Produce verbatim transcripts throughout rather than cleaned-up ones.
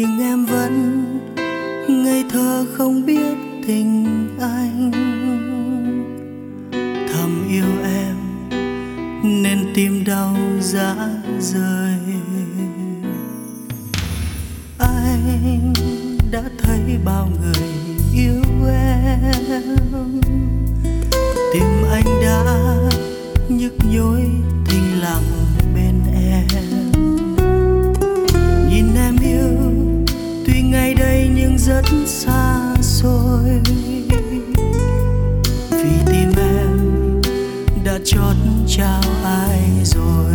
nhưng em vẫn ngây thơ không biết tình anh. Thầm yêu em nên tim đau rã rời. Anh đã thấy bao người yêu em, tim anh đã nhức nhối thinh lặng bên em. Nhìn em yêu tuy ngày đây nhưng rất xa xôi, vì tim em đã chót trao ai rồi.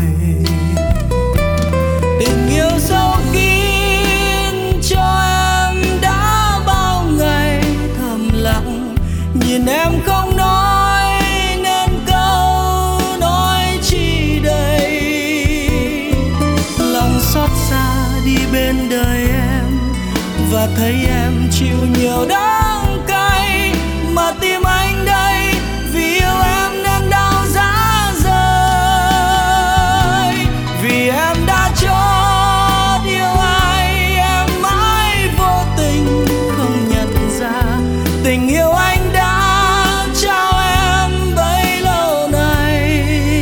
Tình yêu sâu kín cho em đã bao ngày thầm lặng, nhìn em không nói nên câu nói chi đây. Lòng xót xa đi bên đời em và thấy em chịu nhiều đắng cay, mà tim anh đây vì yêu em nên đau rã rời. Vì em đã chót yêu ai, em mãi vô tình không nhận ra tình yêu anh đã trao em bấy lâu nay.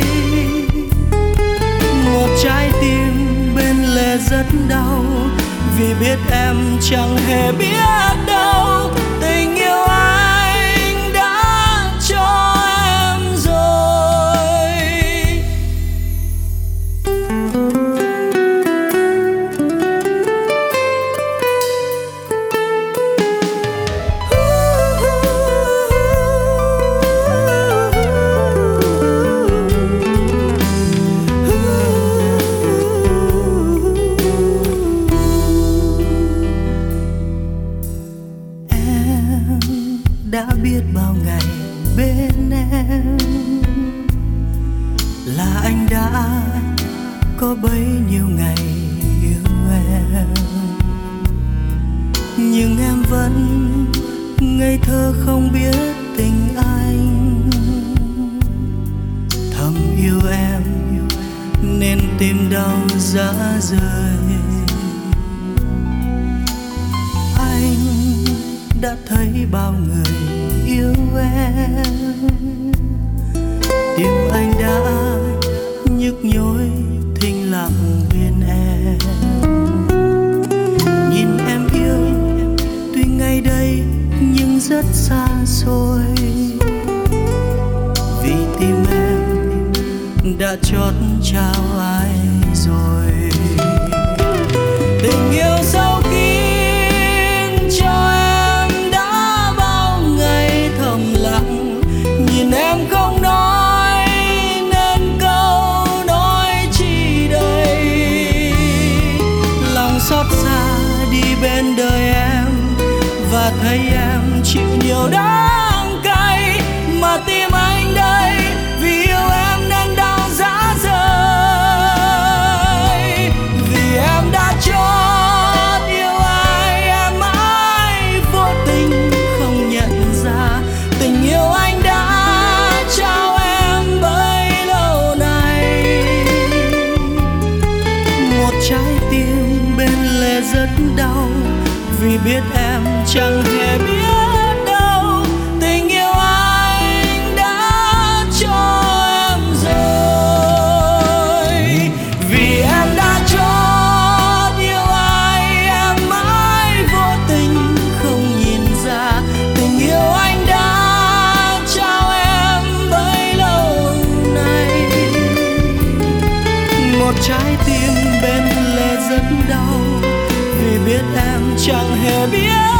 Một trái tim bên lề rất đau, vì biết em chẳng hề biết đâu tình yêu anh đã cho em rồi. Đã biết bao ngày bên em là anh đã có bấy nhiêu ngày yêu em, nhưng em vẫn ngây thơ không biết tình anh. Thầm yêu em nên tim đau rã rời. Anh đã thấy bao người yêu em, tim anh đã nhức nhối thinh lặng bên em. Nhìn em yêu tuy ngày đây nhưng rất xa xôi, vì tim em đã chót trao ai rồi. Tình yêu sâu kín cho em đã bao ngày thầm lặng, nhìn em không nói nên câu nói chi đây. Lòng xót xa đi bên đời em và thấy em chịu nhiều đắng cay, mà tim anh đây vì yêu em nên đau rã rời. Vì em đã chót yêu ai, em mãi vô tình không nhận ra tình yêu anh đã trao em bấy lâu nay. Một trái tim bên lề rất đau, vì biết em chẳng hề biết đâu tình yêu anh đã cho em rồi. Vì em đã chót yêu ai, em mãi vô tình không nhìn ra tình yêu anh đã trao em bấy lâu nay. Một trái tim bên lề rất đau, vì biết em chẳng hề biết